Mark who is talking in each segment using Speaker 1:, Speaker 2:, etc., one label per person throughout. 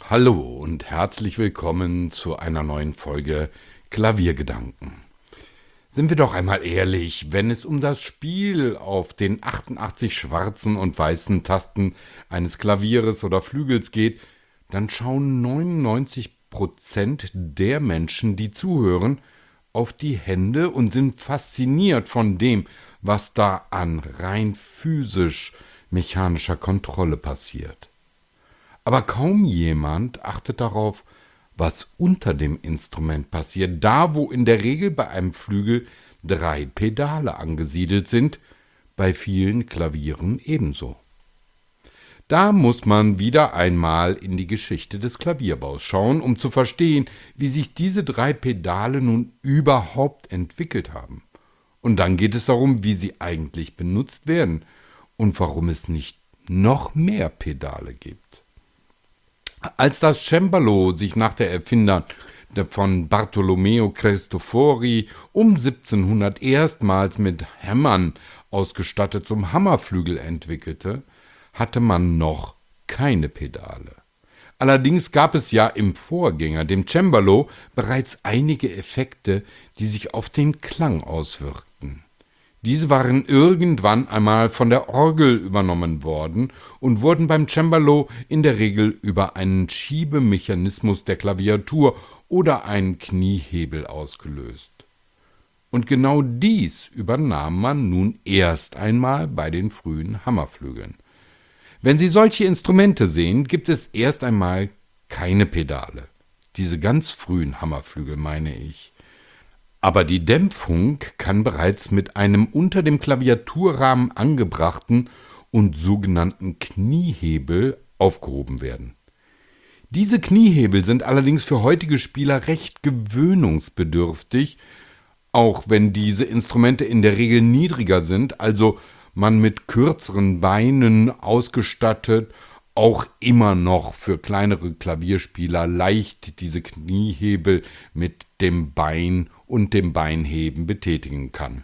Speaker 1: Hallo und herzlich willkommen zu einer neuen Folge Klaviergedanken. Sind wir doch einmal ehrlich, wenn es um das Spiel auf den 88 schwarzen und weißen Tasten eines Klavieres oder Flügels geht, dann schauen 99% der Menschen, die zuhören, auf die Hände und sind fasziniert von dem, was da an rein physisch mechanischer Kontrolle passiert. Aber kaum jemand achtet darauf, was unter dem Instrument passiert, da wo in der Regel bei einem Flügel 3 Pedale angesiedelt sind, bei vielen Klavieren ebenso. Da muss man wieder einmal in die Geschichte des Klavierbaus schauen, um zu verstehen, wie sich diese 3 Pedale nun überhaupt entwickelt haben. Und dann geht es darum, wie sie eigentlich benutzt werden und warum es nicht noch mehr Pedale gibt. Als das Cembalo sich nach der Erfindung von Bartolomeo Cristofori um 1700 erstmals mit Hämmern ausgestattet zum Hammerflügel entwickelte, hatte man noch keine Pedale. Allerdings gab es ja im Vorgänger, dem Cembalo, bereits einige Effekte, die sich auf den Klang auswirkten. Diese waren irgendwann einmal von der Orgel übernommen worden und wurden beim Cembalo in der Regel über einen Schiebemechanismus der Klaviatur oder einen Kniehebel ausgelöst. Und genau dies übernahm man nun erst einmal bei den frühen Hammerflügeln. Wenn Sie solche Instrumente sehen, gibt es erst einmal keine Pedale. Diese ganz frühen Hammerflügel meine ich. Aber die Dämpfung kann bereits mit einem unter dem Klaviaturrahmen angebrachten und sogenannten Kniehebel aufgehoben werden. Diese Kniehebel sind allerdings für heutige Spieler recht gewöhnungsbedürftig, auch wenn diese Instrumente in der Regel niedriger sind, also man mit kürzeren Beinen ausgestattet, auch immer noch für kleinere Klavierspieler leicht diese Kniehebel mit dem Bein und dem Beinheben betätigen kann.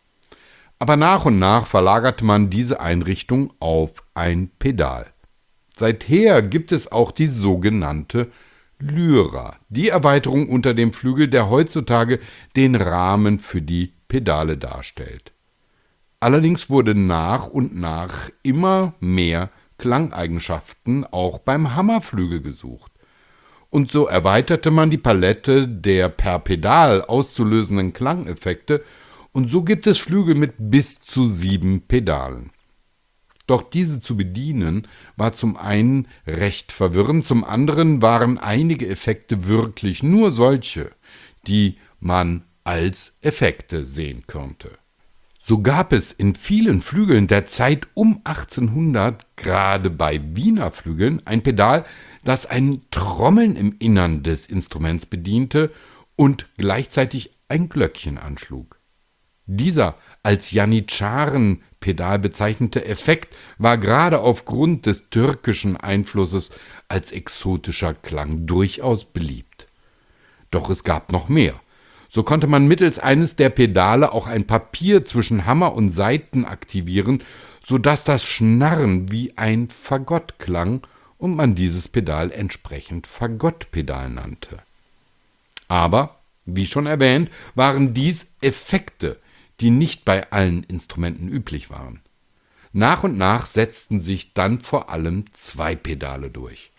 Speaker 1: Aber nach und nach verlagerte man diese Einrichtung auf ein Pedal. Seither gibt es auch die sogenannte Lyra, die Erweiterung unter dem Flügel, der heutzutage den Rahmen für die Pedale darstellt. Allerdings wurde nach und nach immer mehr Klangeigenschaften auch beim Hammerflügel gesucht. Und so erweiterte man die Palette der per Pedal auszulösenden Klangeffekte und so gibt es Flügel mit bis zu 7 Pedalen. Doch diese zu bedienen war zum einen recht verwirrend, zum anderen waren einige Effekte wirklich nur solche, die man als Effekte sehen konnte. So gab es in vielen Flügeln der Zeit um 1800, gerade bei Wiener Flügeln, ein Pedal, das ein Trommeln im Innern des Instruments bediente und gleichzeitig ein Glöckchen anschlug. Dieser als Janitscharen-Pedal bezeichnete Effekt war gerade aufgrund des türkischen Einflusses als exotischer Klang durchaus beliebt. Doch es gab noch mehr. So konnte man mittels eines der Pedale auch ein Papier zwischen Hammer und Saiten aktivieren, sodass das Schnarren wie ein Fagott klang und man dieses Pedal entsprechend Fagottpedal nannte. Aber, wie schon erwähnt, waren dies Effekte, die nicht bei allen Instrumenten üblich waren. Nach und nach setzten sich dann vor allem 2 Pedale durch.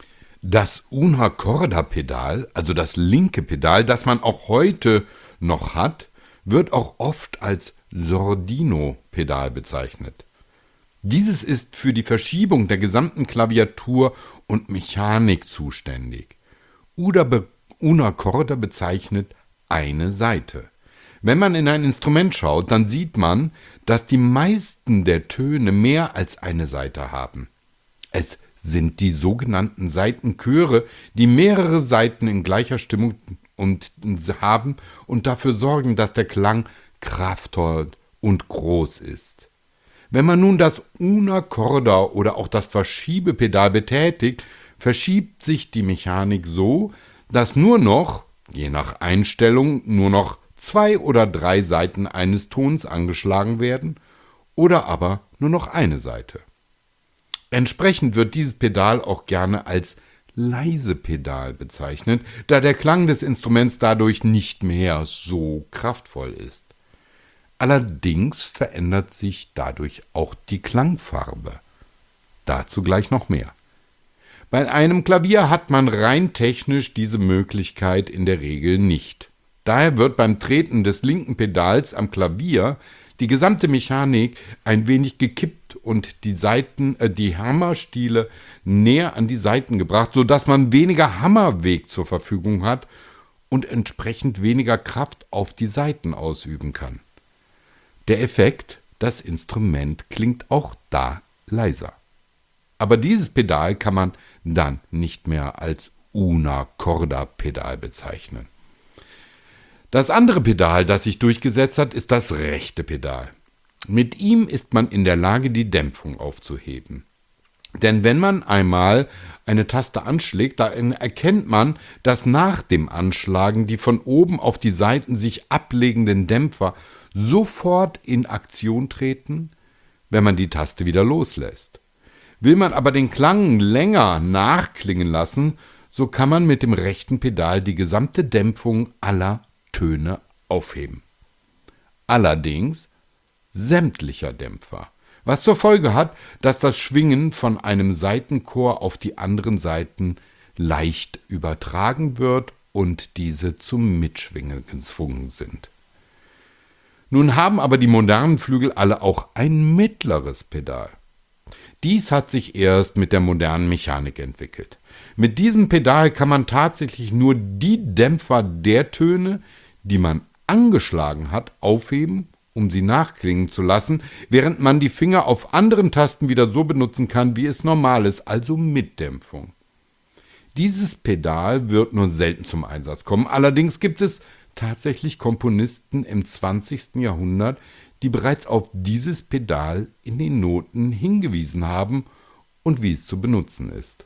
Speaker 1: Das Una Corda Pedal, also das linke Pedal, das man auch heute noch hat, wird auch oft als Sordino Pedal bezeichnet. Dieses ist für die Verschiebung der gesamten Klaviatur und Mechanik zuständig. Una Corda bezeichnet eine Seite. Wenn man in ein Instrument schaut, dann sieht man, dass die meisten der Töne mehr als eine Seite haben. Es sind die sogenannten Saitenchöre, die mehrere Saiten in gleicher Stimmung haben und dafür sorgen, dass der Klang kraftvoll und groß ist. Wenn man nun das Una Corda oder auch das Verschiebepedal betätigt, verschiebt sich die Mechanik so, dass nur noch, je nach Einstellung, nur noch 2 oder 3 Saiten eines Tons angeschlagen werden oder aber nur noch eine Seite. Entsprechend wird dieses Pedal auch gerne als leise Pedal bezeichnet, da der Klang des Instruments dadurch nicht mehr so kraftvoll ist. Allerdings verändert sich dadurch auch die Klangfarbe. Dazu gleich noch mehr. Bei einem Klavier hat man rein technisch diese Möglichkeit in der Regel nicht. Daher wird beim Treten des linken Pedals am Klavier die gesamte Mechanik ein wenig gekippt und die Hammerstiele näher an die Saiten gebracht, sodass man weniger Hammerweg zur Verfügung hat und entsprechend weniger Kraft auf die Saiten ausüben kann. Der Effekt, das Instrument klingt auch da leiser. Aber dieses Pedal kann man dann nicht mehr als Una Corda Pedal bezeichnen. Das andere Pedal, das sich durchgesetzt hat, ist das rechte Pedal. Mit ihm ist man in der Lage, die Dämpfung aufzuheben. Denn wenn man einmal eine Taste anschlägt, dann erkennt man, dass nach dem Anschlagen die von oben auf die Saiten sich ablegenden Dämpfer sofort in Aktion treten, wenn man die Taste wieder loslässt. Will man aber den Klang länger nachklingen lassen, so kann man mit dem rechten Pedal die gesamte Dämpfung aller Töne aufheben. Allerdings sämtlicher Dämpfer, was zur Folge hat, dass das Schwingen von einem Saitenchor auf die anderen Saiten leicht übertragen wird und diese zum Mitschwingen gezwungen sind. Nun haben aber die modernen Flügel alle auch ein mittleres Pedal. Dies hat sich erst mit der modernen Mechanik entwickelt. Mit diesem Pedal kann man tatsächlich nur die Dämpfer der Töne, die man angeschlagen hat, aufheben, um sie nachklingen zu lassen, während man die Finger auf anderen Tasten wieder so benutzen kann, wie es normal ist, also mit Dämpfung. Dieses Pedal wird nur selten zum Einsatz kommen, allerdings gibt es tatsächlich Komponisten im 20. Jahrhundert, die bereits auf dieses Pedal in den Noten hingewiesen haben und wie es zu benutzen ist.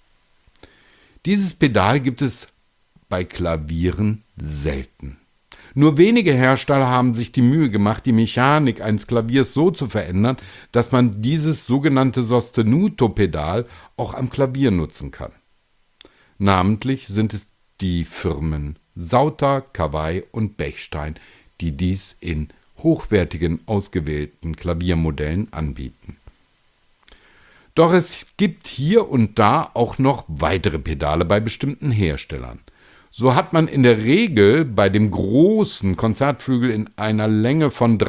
Speaker 1: Dieses Pedal gibt es bei Klavieren selten. Nur wenige Hersteller haben sich die Mühe gemacht, die Mechanik eines Klaviers so zu verändern, dass man dieses sogenannte Sostenuto-Pedal auch am Klavier nutzen kann. Namentlich sind es die Firmen Sauter, Kawai und Bechstein, die dies in hochwertigen, ausgewählten Klaviermodellen anbieten. Doch es gibt hier und da auch noch weitere Pedale bei bestimmten Herstellern. So hat man in der Regel bei dem großen Konzertflügel in einer Länge von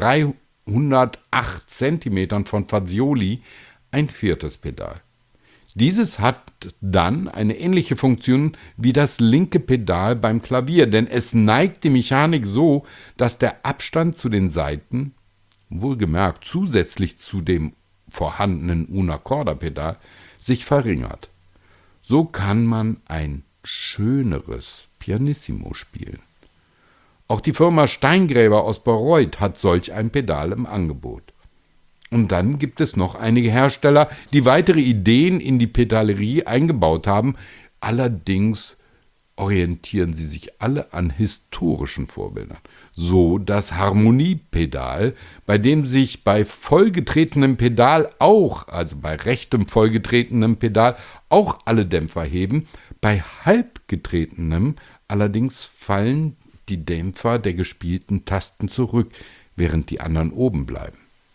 Speaker 1: 308 cm von Fazioli ein viertes Pedal. Dieses hat dann eine ähnliche Funktion wie das linke Pedal beim Klavier, denn es neigt die Mechanik so, dass der Abstand zu den Saiten, wohlgemerkt zusätzlich zu dem vorhandenen Una Corda Pedal, sich verringert. So kann man ein schöneres Pianissimo spielen. Auch die Firma Steingräber aus Bayreuth hat solch ein Pedal im Angebot. Und dann gibt es noch einige Hersteller, die weitere Ideen in die Pedalerie eingebaut haben. Allerdings orientieren sie sich alle an historischen Vorbildern. So das Harmoniepedal, bei dem sich bei vollgetretenem Pedal auch, also bei rechtem vollgetretenem Pedal, auch alle Dämpfer heben. Bei halbgetretenem allerdings fallen die Dämpfer der gespielten Tasten zurück, während die anderen oben bleiben.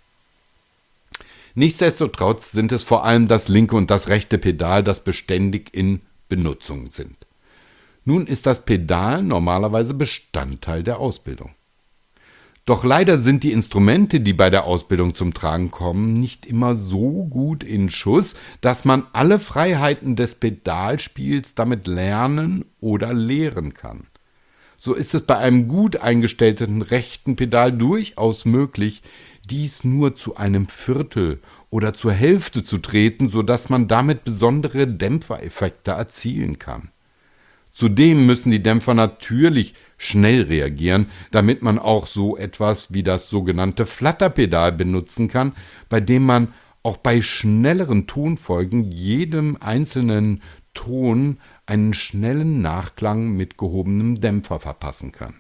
Speaker 1: Nichtsdestotrotz sind es vor allem das linke und das rechte Pedal, das beständig in Benutzung sind. Nun ist das Pedal normalerweise Bestandteil der Ausbildung. Doch leider sind die Instrumente, die bei der Ausbildung zum Tragen kommen, nicht immer so gut in Schuss, dass man alle Freiheiten des Pedalspiels damit lernen oder lehren kann. So ist es bei einem gut eingestellten rechten Pedal durchaus möglich, dies nur zu einem Viertel oder zur Hälfte zu treten, sodass man damit besondere Dämpfereffekte erzielen kann. Zudem müssen die Dämpfer natürlich schnell reagieren, damit man auch so etwas wie das sogenannte Flatterpedal benutzen kann, bei dem man auch bei schnelleren Tonfolgen jedem einzelnen Ton einen schnellen Nachklang mit gehobenem Dämpfer verpassen kann.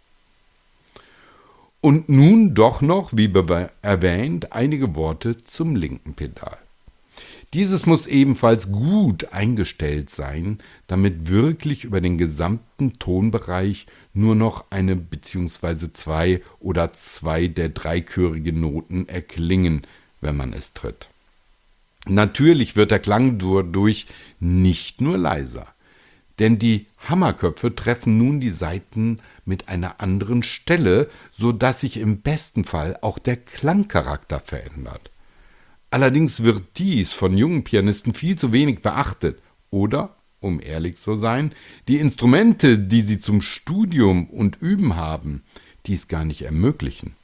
Speaker 1: Und nun doch noch, wie erwähnt, einige Worte zum linken Pedal. Dieses muss ebenfalls gut eingestellt sein, damit wirklich über den gesamten Tonbereich nur noch eine bzw. zwei oder zwei der dreichörigen Noten erklingen, wenn man es tritt. Natürlich wird der Klang dadurch nicht nur leiser, denn die Hammerköpfe treffen nun die Saiten mit einer anderen Stelle, sodass sich im besten Fall auch der Klangcharakter verändert. Allerdings wird dies von jungen Pianisten viel zu wenig beachtet oder, um ehrlich zu sein, die Instrumente, die sie zum Studium und Üben haben, dies gar nicht ermöglichen.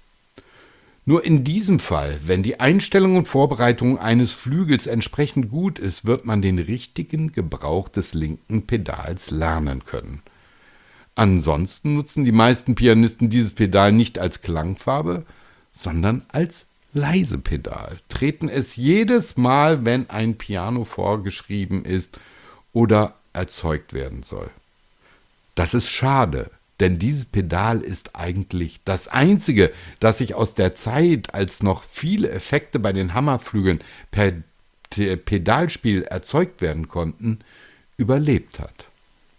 Speaker 1: Nur in diesem Fall, wenn die Einstellung und Vorbereitung eines Flügels entsprechend gut ist, wird man den richtigen Gebrauch des linken Pedals lernen können. Ansonsten nutzen die meisten Pianisten dieses Pedal nicht als Klangfarbe, sondern als Leisepedal, treten es jedes Mal, wenn ein Piano vorgeschrieben ist oder erzeugt werden soll. Das ist schade, denn dieses Pedal ist eigentlich das einzige, das sich aus der Zeit, als noch viele Effekte bei den Hammerflügeln per Pedalspiel erzeugt werden konnten, überlebt hat.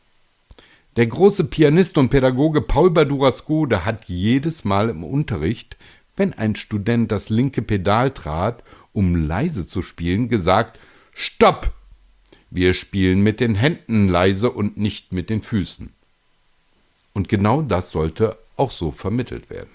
Speaker 1: Der große Pianist und Pädagoge Paul Badura-Skode hat jedes Mal im Unterricht, wenn ein Student das linke Pedal trat, um leise zu spielen, gesagt: Stopp! Wir spielen mit den Händen leise und nicht mit den Füßen. Und genau das sollte auch so vermittelt werden.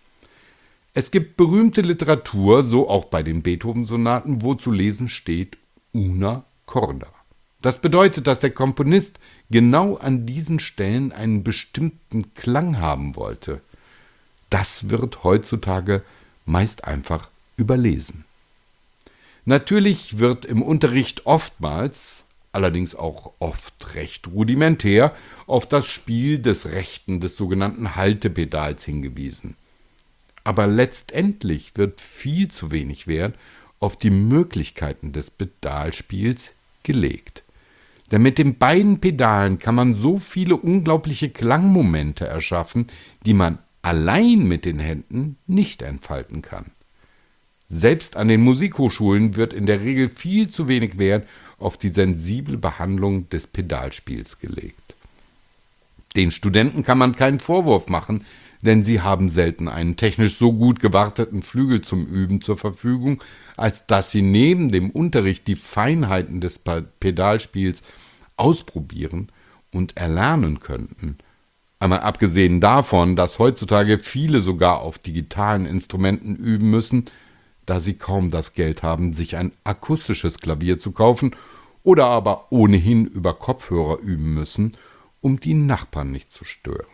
Speaker 1: Es gibt berühmte Literatur, so auch bei den Beethoven-Sonaten, wo zu lesen steht una corda. Das bedeutet, dass der Komponist genau an diesen Stellen einen bestimmten Klang haben wollte. Das wird heutzutage meist einfach überlesen. Natürlich wird im Unterricht oftmals, allerdings auch oft recht rudimentär, auf das Spiel des sogenannten Haltepedals hingewiesen. Aber letztendlich wird viel zu wenig Wert auf die Möglichkeiten des Pedalspiels gelegt. Denn mit den beiden Pedalen kann man so viele unglaubliche Klangmomente erschaffen, die man allein mit den Händen nicht entfalten kann. Selbst an den Musikhochschulen wird in der Regel viel zu wenig Wert auf die sensible Behandlung des Pedalspiels gelegt. Den Studenten kann man keinen Vorwurf machen, denn sie haben selten einen technisch so gut gewarteten Flügel zum Üben zur Verfügung, als dass sie neben dem Unterricht die Feinheiten des Pedalspiels ausprobieren und erlernen könnten. Einmal abgesehen davon, dass heutzutage viele sogar auf digitalen Instrumenten üben müssen, da sie kaum das Geld haben, sich ein akustisches Klavier zu kaufen oder aber ohnehin über Kopfhörer üben müssen, um die Nachbarn nicht zu stören.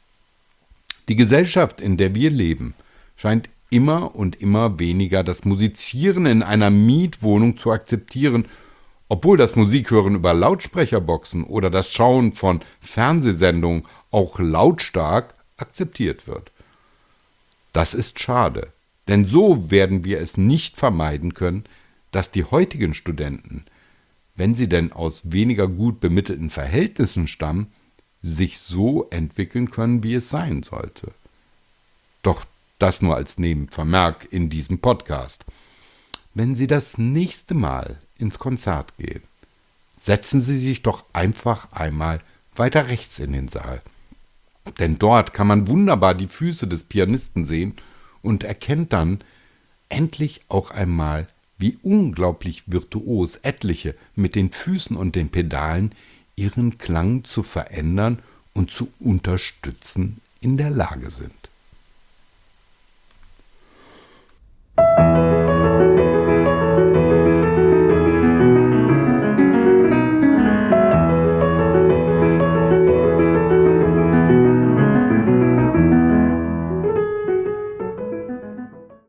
Speaker 1: Die Gesellschaft, in der wir leben, scheint immer und immer weniger das Musizieren in einer Mietwohnung zu akzeptieren, obwohl das Musikhören über Lautsprecherboxen oder das Schauen von Fernsehsendungen auch lautstark akzeptiert wird. Das ist schade, denn so werden wir es nicht vermeiden können, dass die heutigen Studenten, wenn sie denn aus weniger gut bemittelten Verhältnissen stammen, sich so entwickeln können, wie es sein sollte. Doch das nur als Nebenvermerk in diesem Podcast. Wenn Sie das nächste Mal ins Konzert gehen, setzen Sie sich doch einfach einmal weiter rechts in den Saal. Denn dort kann man wunderbar die Füße des Pianisten sehen und erkennt dann endlich auch einmal, wie unglaublich virtuos etliche mit den Füßen und den Pedalen ihren Klang zu verändern und zu unterstützen in der Lage sind.